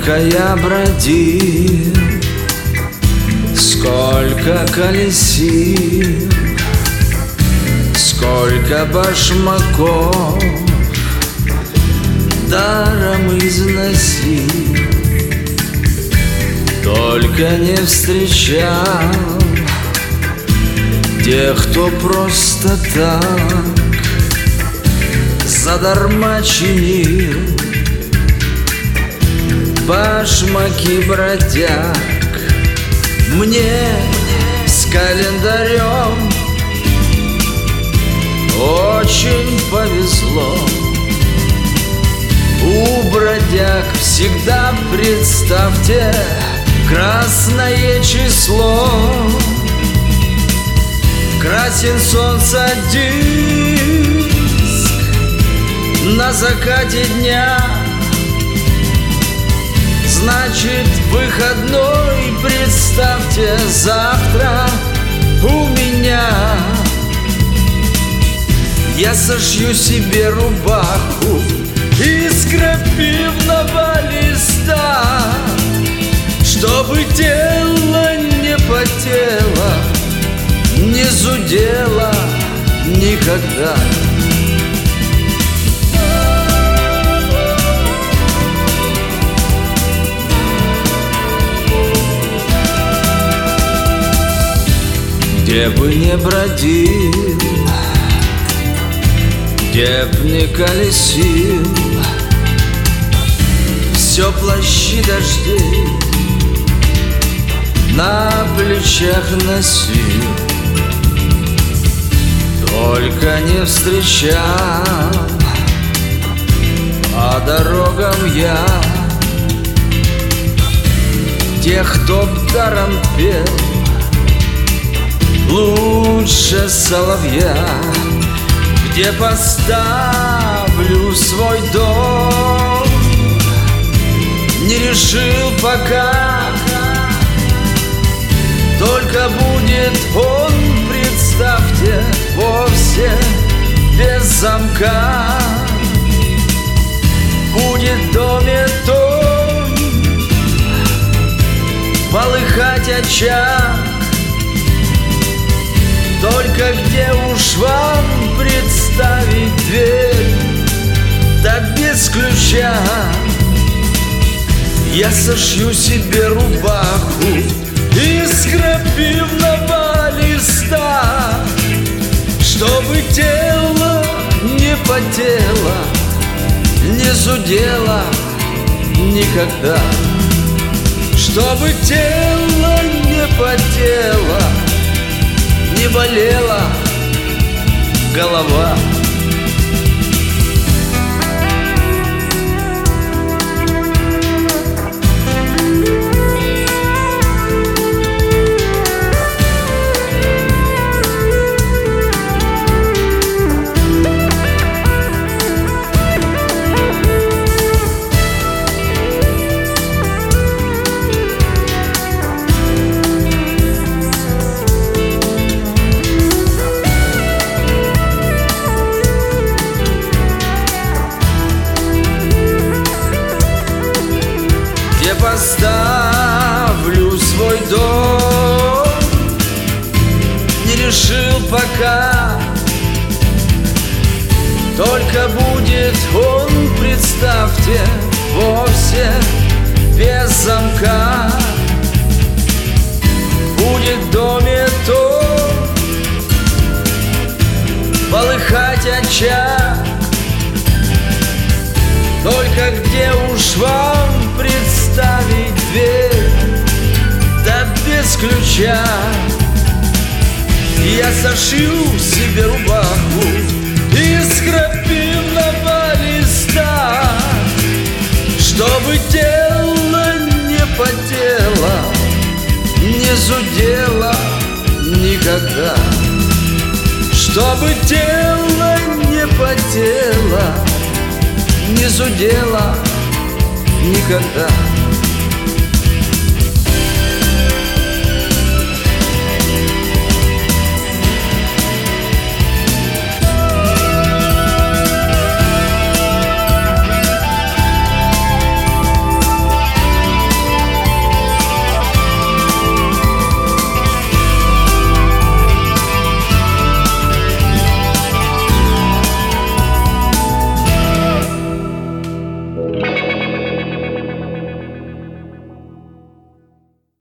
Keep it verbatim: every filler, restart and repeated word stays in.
Сколько я бродил, сколько колесил, сколько башмаков даром износил, только не встречал тех, кто просто так задарма чинил башмаки бродяг. Мне с календарем очень повезло. У бродяг всегда, представьте, красное число. Красен солнца диск на закате дня, значит, выходной, представьте, завтра у меня. Я сошью себе рубаху из крапивного листа, чтобы тело не потело, не зудело никогда. Где бы не бродил, где б не колесил, все плащи дождей на плечах носил, только не встречал по дорогам я тех, кто б даром пел лучше соловья. Где поставлю свой дом, не решил пока, только будет он, представьте, вовсе без замка. Будет в доме том полыхать очаг, только где уж вам представить дверь, да без ключа. Я сошью себе рубаху из крапивного листа, чтобы тело не потело, не зудело никогда, чтобы тело не потело, не болела голова. Поставлю свой дом, не решил пока, только будет он, представьте, вовсе без замка. Будет в доме том полыхать очаг, только где уж вам представить дверь, да без ключа. Я сошью себе рубаху из крапивного листа, чтобы тело не потело, не зудело никогда, чтобы тело не потело, не зудело никогда.